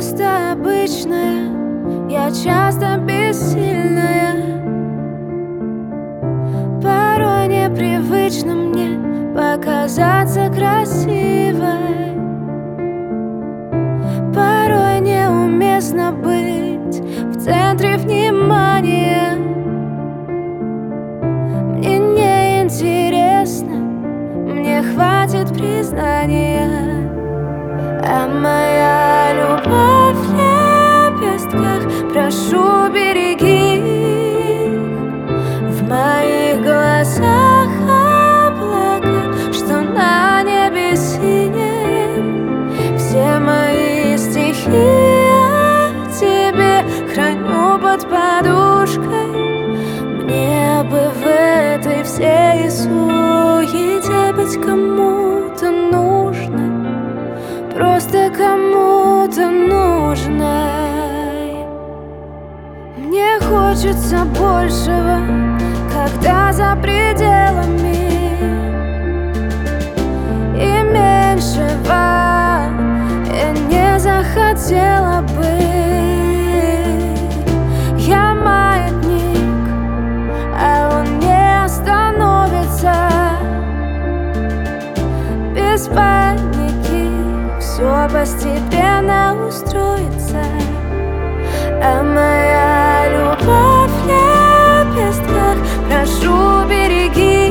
просто обычная, я часто бессильная. Порой непривычно мне показаться красивой. Порой неуместно быть в центре внимания. Мне не интересно, мне хватит признания. А моя любовь в лепестках, прошу, береги их. В моих глазах облака, что на небе синем. Все мои стихи я тебе храню под подушкой. Мне бы в этой всей суете быть кому-то нужной, просто кому-то нужной. Мне хочется большего, когда за пределами, и меньшего я не захотела бы. Я маятник, а он не остановится. Без паники все постепенно устроится. А моя любовь в лепестках, прошу, береги.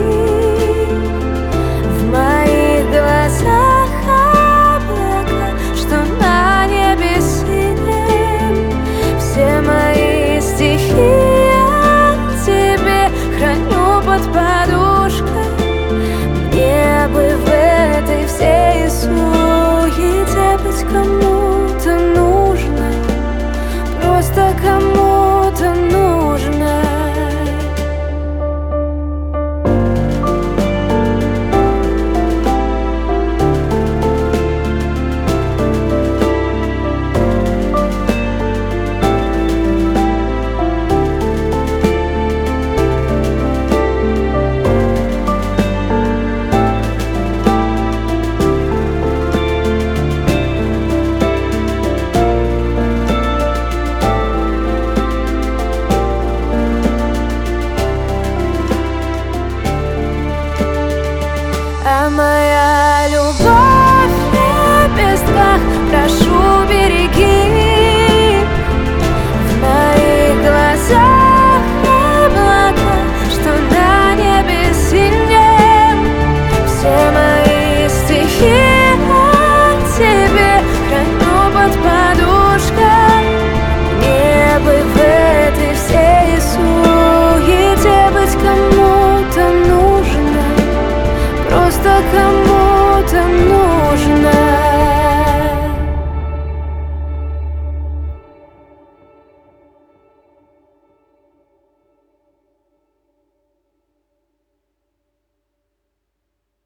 В моих глазах облака, что на небе синем. Все мои стихи я тебе храню под подушкой. Мне бы в этой всей суете быть кому-то нужной, просто кому-то нужной. А моя любовь